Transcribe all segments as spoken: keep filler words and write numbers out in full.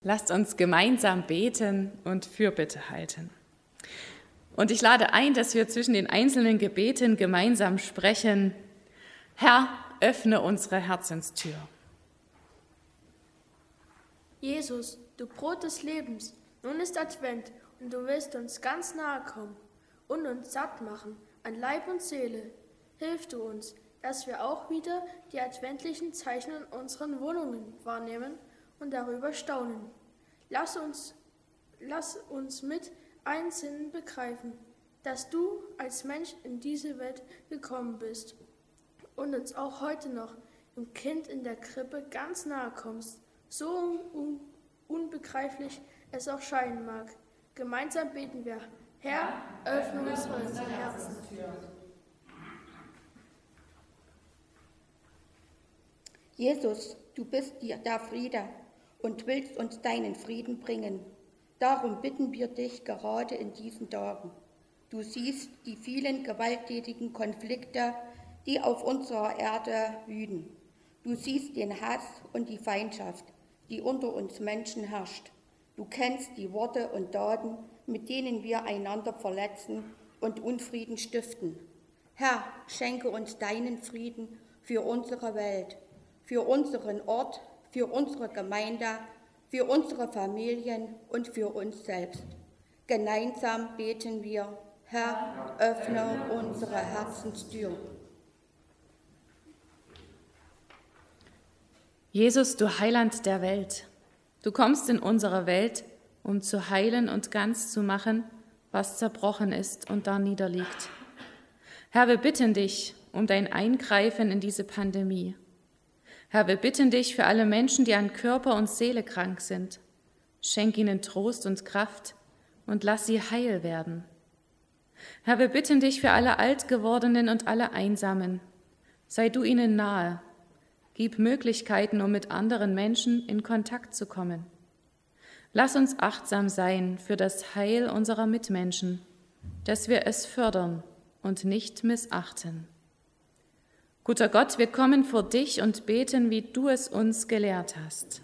Lasst uns gemeinsam beten und Fürbitte halten. Und ich lade ein, dass wir zwischen den einzelnen Gebeten gemeinsam sprechen. Herr, öffne unsere Herzenstür. Jesus, du Brot des Lebens, nun ist Advent und du willst uns ganz nahe kommen und uns satt machen an Leib und Seele. Hilf du uns, dass wir auch wieder die adventlichen Zeichen in unseren Wohnungen wahrnehmen und darüber staunen. Lass uns, lass uns mit allen Sinnen begreifen, dass du als Mensch in diese Welt gekommen bist und uns auch heute noch im Kind in der Krippe ganz nahe kommst, so un- unbegreiflich es auch scheinen mag. Gemeinsam beten wir: Herr, öffne uns unsere Herzenstür. Jesus, du bist der Friede und willst uns deinen Frieden bringen. Darum bitten wir dich gerade in diesen Tagen. Du siehst die vielen gewalttätigen Konflikte, die auf unserer Erde wüten. Du siehst den Hass und die Feindschaft, die unter uns Menschen herrscht. Du kennst die Worte und Taten, mit denen wir einander verletzen und Unfrieden stiften. Herr, schenke uns deinen Frieden für unsere Welt, für unseren Ort, für unsere Gemeinde, für unsere Familien und für uns selbst. Gemeinsam beten wir: Herr, öffne unsere Herzenstür. Jesus, du Heiland der Welt, du kommst in unsere Welt, um zu heilen und ganz zu machen, was zerbrochen ist und da niederliegt. Herr, wir bitten dich um dein Eingreifen in diese Pandemie. Herr, wir bitten dich für alle Menschen, die an Körper und Seele krank sind. Schenk ihnen Trost und Kraft und lass sie heil werden. Herr, wir bitten dich für alle Altgewordenen und alle Einsamen. Sei du ihnen nahe. Gib Möglichkeiten, um mit anderen Menschen in Kontakt zu kommen. Lass uns achtsam sein für das Heil unserer Mitmenschen, dass wir es fördern und nicht missachten. Guter Gott, wir kommen vor dich und beten, wie du es uns gelehrt hast.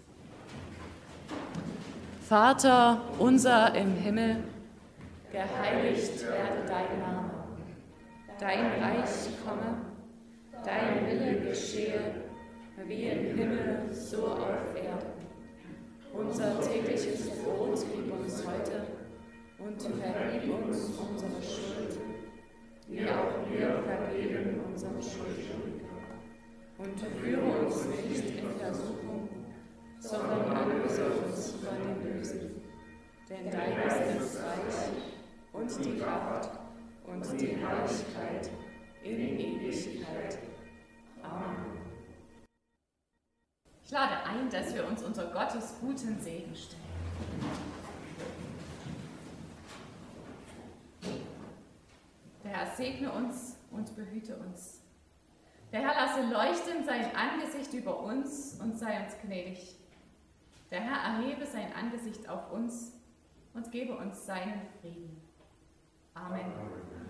Vater unser im Himmel, geheiligt werde dein Name. Dein Reich komme, dein Wille geschehe, wie im Himmel, so auf Erden. Unser tägliches Brot gib uns heute und vergib uns unsere Schuld, wie auch wir vergeben unseren Schuldigen. Und führe uns nicht in Versuchung, sondern erlöse uns von dem Bösen. Denn dein ist das Reich und die Kraft und die Herrlichkeit in Ewigkeit. Amen. Ich lade ein, dass wir uns unter Gottes guten Segen stellen. Der Herr segne uns und behüte uns. Der Herr lasse leuchten sein Angesicht über uns und sei uns gnädig. Der Herr erhebe sein Angesicht auf uns und gebe uns seinen Frieden. Amen.